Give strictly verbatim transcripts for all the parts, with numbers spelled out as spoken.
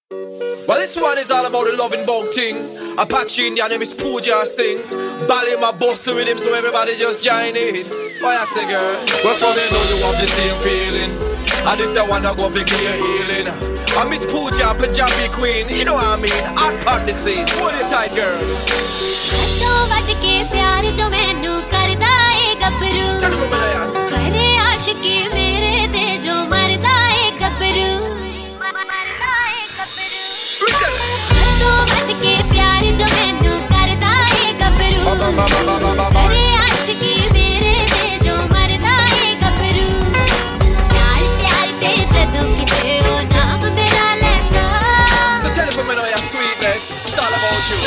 Well, this one is all about the loving bug thing. Apache Indian name is Pooja sing. Bally my boss to rhythm, so everybody just join in. Oh, I say, girl. Well, from you know you have the same feeling. And this I wanna go for clear healing. I miss Pooja, Punjabi queen. You know what I mean? Hot on the scene. Hold it tight, girl. Tell me from my ass. करे आशिकी मेरे ते जो मरदा है गबरू मरदा है गबरू तो बद के प्यार जो मैनू करदा है गबरू करे आशिकी मेरे ते जो मरदा है गबरू प्यार प्यार ते जदों किते ओ नाम मेरा लेंदा So tell me from me now your sweetness. It's all about you.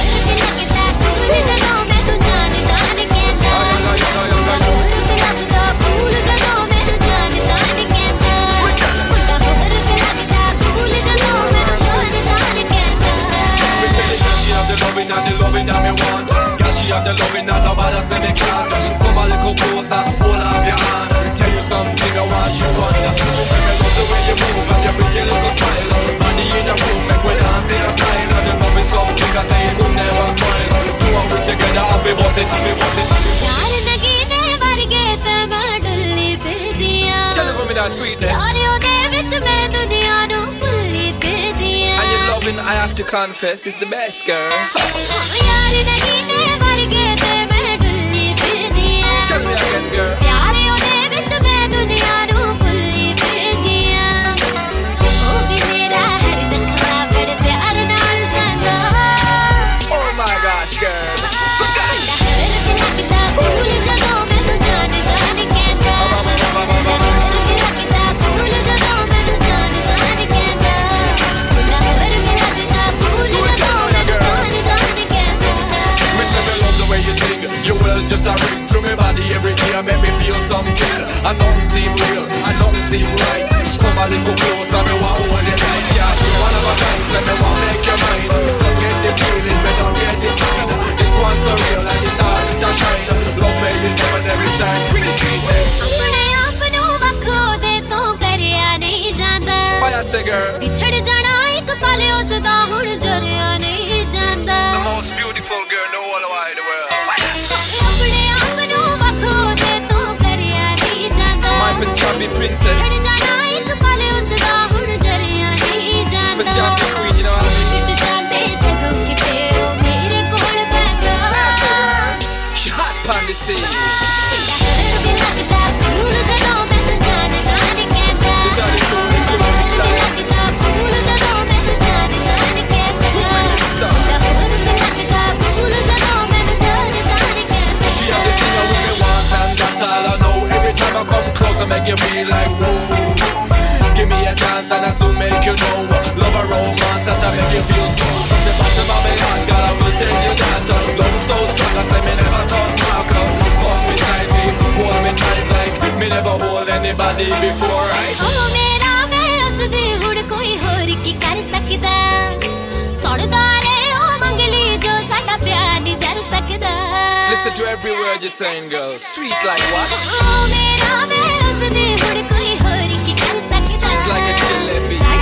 And the loving that me want. Girl, she have the loving that nobody say me can't. Come a little closer, hold off your hand. Tell you something I want you understand. Say me love the way you move and your pretty little smile. Body in the room, make we dance in a style. And the loving something I say you could never smile. Do it with together, happy boss it, happy boss it. यार नगीने वर्गे पे मैं डुल्ली फिर दिया. Tell me that sweetness. यारियों दे विच मैं दुनिया नू भुल्ली फिर दिया. And your loving, I have to confess, is the best, girl. यार नगीने वर्गे पे मैं डुल्ली फिर दिया. Tell me again, girl. यारियों दे विच मैं दुनिया नू भुल्ली फिर दिया. ओ भी मेरा हर नखरा बड़ प्यार नाल संदा. Oh my gosh, girl. Just a ring through my body every day and make me feel something. And nothing seem real, and nothing seem right. Come a little closer, me want hold you tight, yeah. One of a kind, say me want make you mine. Don't get the feeling, me don't get the sign. This one's so real and it's hard to shine. Love me in heaven every time, pretty sweetness. अपने आप नू वखो दे तो करिया नहीं जांदा. Why I say, girl? बिछड़ जाना एक पल उसदा हुण जरिया नहीं जांदा. The most beautiful girl in the whole wide world. अपने आप नू वखो दे तो करिया नहीं जांदा. My Punjabi princess. बिछड़ जाना एक पल उसदा हुण जरिया नहीं जांदा. Punjabi queen, you know what I mean? जांदे जदों किते ओ मेरे कोल बैठा. She hot on the scene. These are the two little style. She have the thing I really want and that's all I know. Every time I come close I make you feel like whoa. Give me a chance and I soon make you know. Love a romance that I make you feel so. From the bottom of my heart, girl, I will tell you that love is so strong, I say me never turn back. Come beside me, hold me tight like me never hold anybody before, right? ओ मेरा मैं उसदी हुड़ कोई होर की कर सकदा. सुनदा रे ओ मंगली जो साडा प्यार नहीं जर सकदा. Listen to every word you're saying, girl. Sweet like what? ओ मेरा मैं उसदी हुड़ कोई होर की कर सकदा. Sweet like a jalebi.